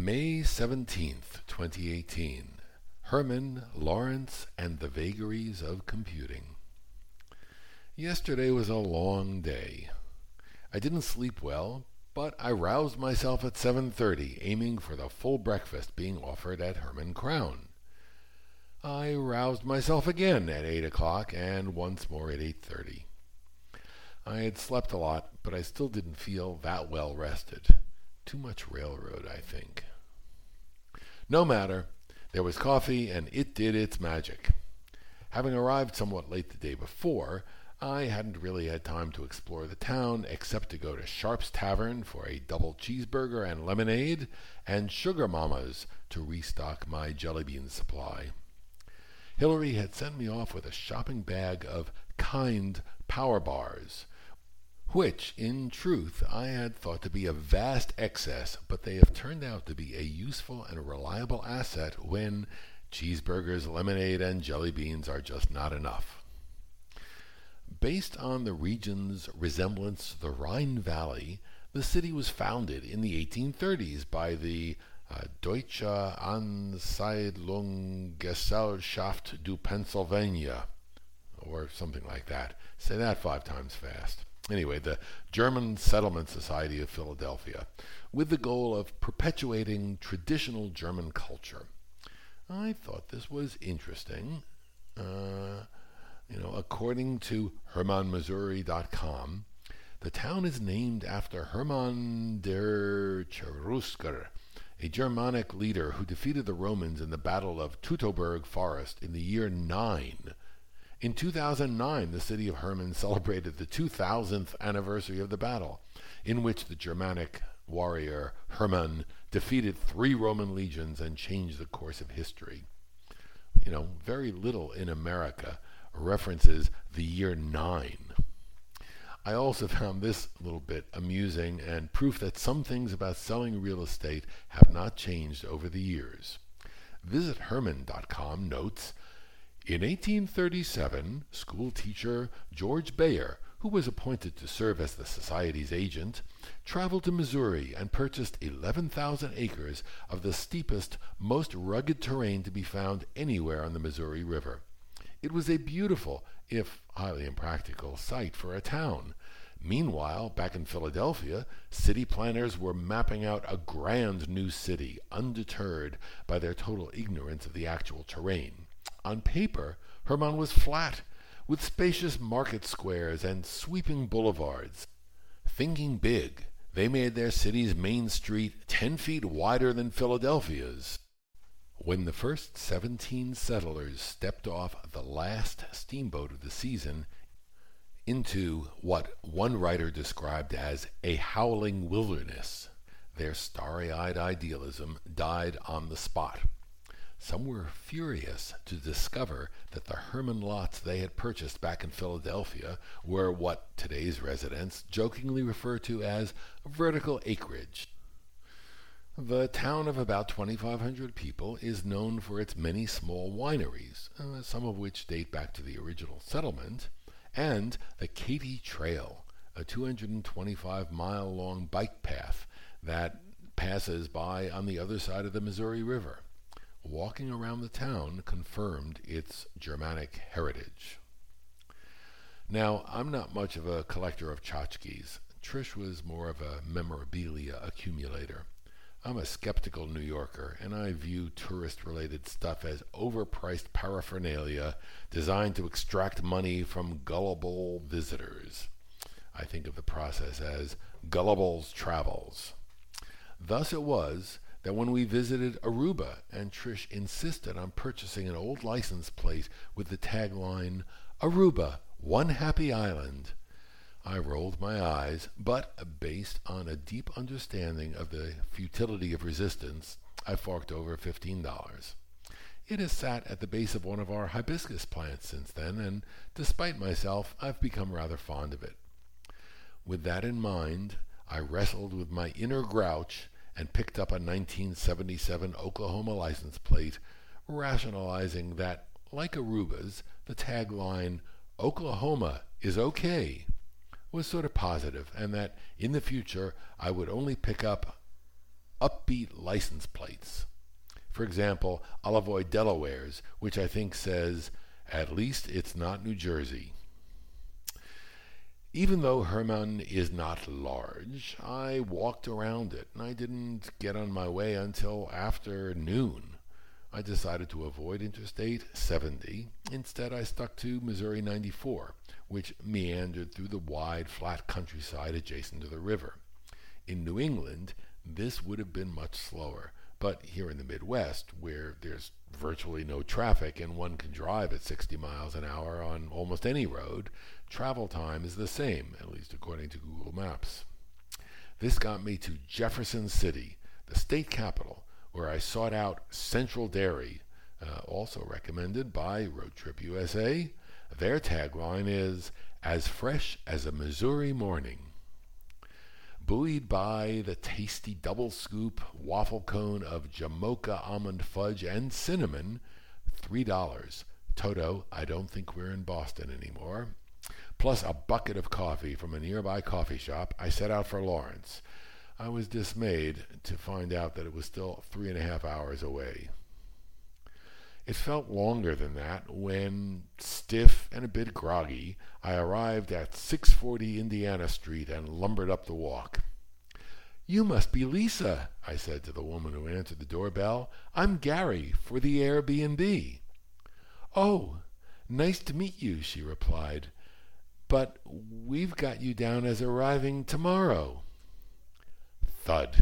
May 17th, 2018. Herman, Lawrence, and the Vagaries of Computing. Yesterday was a long day. I didn't sleep well, but I roused myself at 7:30, aiming for the full breakfast being offered at Herman Crown. I roused myself again at 8 o'clock and once more at 8:30. I had slept a lot, but I still didn't feel that well rested. Too much railroad, I think. No matter. There was coffee, and it did its magic. Having arrived somewhat late the day before, I hadn't really had time to explore the town except to go to Sharp's Tavern for a double cheeseburger and lemonade, and Sugar Mama's to restock my jelly bean supply. Hillary had sent me off with a shopping bag of Kind power bars, which, in truth, I had thought to be a vast excess, but they have turned out to be a useful and reliable asset when cheeseburgers, lemonade, and jelly beans are just not enough. Based on the region's resemblance to the Rhine Valley, the city was founded in the 1830s by the Deutsche Ansiedlungsgesellschaft du Pennsylvania, or something like that. Say that 5 times fast. Anyway, the German Settlement Society of Philadelphia, with the goal of perpetuating traditional German culture. I thought this was interesting. According to HermannMissouri.com, the town is named after Hermann der Cherusker, a Germanic leader who defeated the Romans in the Battle of Teutoburg Forest in the year 9. In 2009, the city of Herman celebrated the 2000th anniversary of the battle, in which the Germanic warrior Hermann defeated 3 Roman legions and changed the course of history. Very little in America references the year 9. I also found this little bit amusing and proof that some things about selling real estate have not changed over the years. Visit Herman.com notes, in 1837, school teacher George Bayer, who was appointed to serve as the society's agent, traveled to Missouri and purchased 11,000 acres of the steepest, most rugged terrain to be found anywhere on the Missouri River. It was a beautiful, if highly impractical, site for a town. Meanwhile, back in Philadelphia, city planners were mapping out a grand new city, undeterred by their total ignorance of the actual terrain. On paper, Herman was flat, with spacious market squares and sweeping boulevards. Thinking big, they made their city's main street 10 feet wider than Philadelphia's. When the first 17 settlers stepped off the last steamboat of the season into what one writer described as a howling wilderness, their starry-eyed idealism died on the spot. Some were furious to discover that the Herman lots they had purchased back in Philadelphia were what today's residents jokingly refer to as vertical acreage. The town of about 2,500 people is known for its many small wineries, some of which date back to the original settlement, and the Katy Trail, a 225-mile-long bike path that passes by on the other side of the Missouri River. Walking around the town confirmed its Germanic heritage. Now, I'm not much of a collector of tchotchkes. Trish was more of a memorabilia accumulator. I'm a skeptical New Yorker, and I view tourist-related stuff as overpriced paraphernalia designed to extract money from gullible visitors. I think of the process as Gullible's Travels. Thus it was that when we visited Aruba and Trish insisted on purchasing an old license plate with the tagline, "Aruba, one happy island," I rolled my eyes, but based on a deep understanding of the futility of resistance, I forked over $15. It has sat at the base of one of our hibiscus plants since then, and despite myself, I've become rather fond of it. With that in mind, I wrestled with my inner grouch and picked up a 1977 Oklahoma license plate, rationalizing that, like Aruba's, the tagline, "Oklahoma is okay," was sort of positive, and that in the future I would only pick up upbeat license plates. For example, I'll avoid Delaware's, which I think says, "At least it's not New Jersey." Even though Herman is not large, I walked around it, and I didn't get on my way until after noon. I decided to avoid Interstate 70. Instead, I stuck to Missouri 94, which meandered through the wide, flat countryside adjacent to the river. In New England, this would have been much slower, but here in the Midwest, where there's virtually no traffic and one can drive at 60 miles an hour on almost any road, travel time is the same, at least according to Google Maps. This got me to Jefferson City, the state capital, where I sought out Central Dairy, also recommended by Road Trip USA. Their tagline is, "As fresh as a Missouri morning." Buoyed by the tasty double scoop waffle cone of Jamocha almond fudge and cinnamon, $3. Toto, I don't think we're in Boston anymore. Plus a bucket of coffee from a nearby coffee shop, I set out for Lawrence. I was dismayed to find out that it was still 3.5 hours away. It felt longer than that when, stiff and a bit groggy, I arrived at 640 Indiana Street and lumbered up the walk. "You must be Lisa," I said to the woman who answered the doorbell. "I'm Gary for the Airbnb." "Oh, nice to meet you," she replied. "But we've got you down as arriving tomorrow." Thud.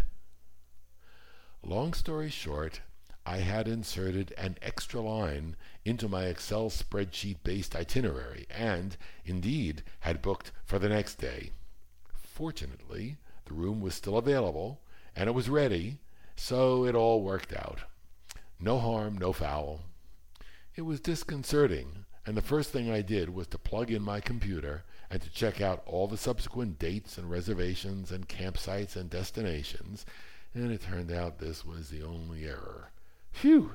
Long story short, I had inserted an extra line into my Excel spreadsheet-based itinerary and, indeed, had booked for the next day. Fortunately, the room was still available, and it was ready, so it all worked out. No harm, no foul. It was disconcerting, and the first thing I did was to plug in my computer and to check out all the subsequent dates and reservations and campsites and destinations, and it turned out this was the only error. Phew!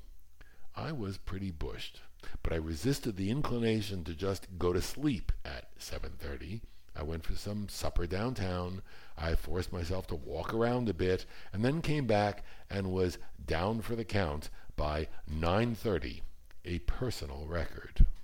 I was pretty bushed, but I resisted the inclination to just go to sleep at 7:30. I went for some supper downtown. I forced myself to walk around a bit, and then came back and was down for the count by 9:30, a personal record.